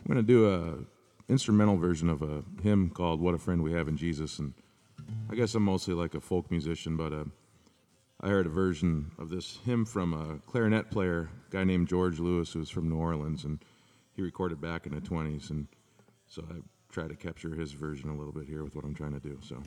I'm going to do a instrumental version of a hymn called "What a Friend We Have in Jesus," and I guess I'm mostly like a folk musician, but I heard a version of this hymn from a clarinet player, a guy named George Lewis, who's from New Orleans, and he recorded back in the 20s, and so I try to capture his version a little bit here with what I'm trying to do. So.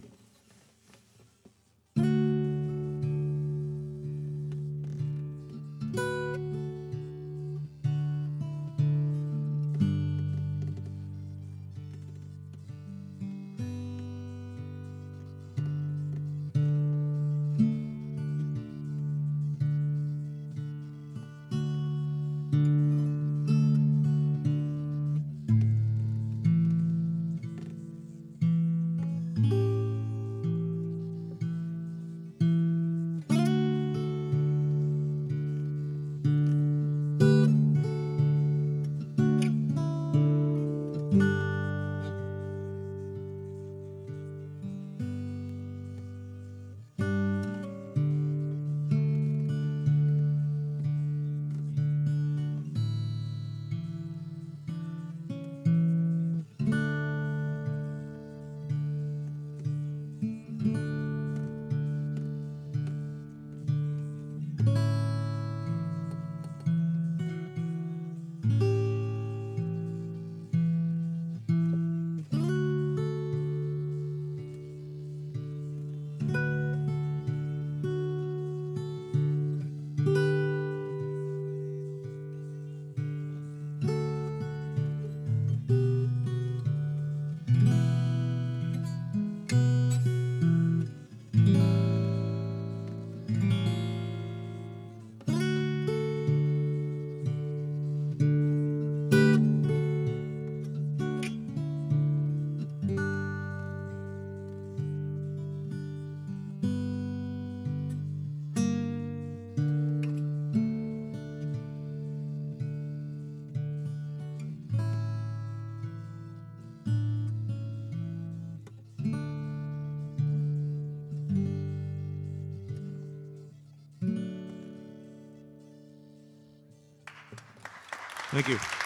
Thank you.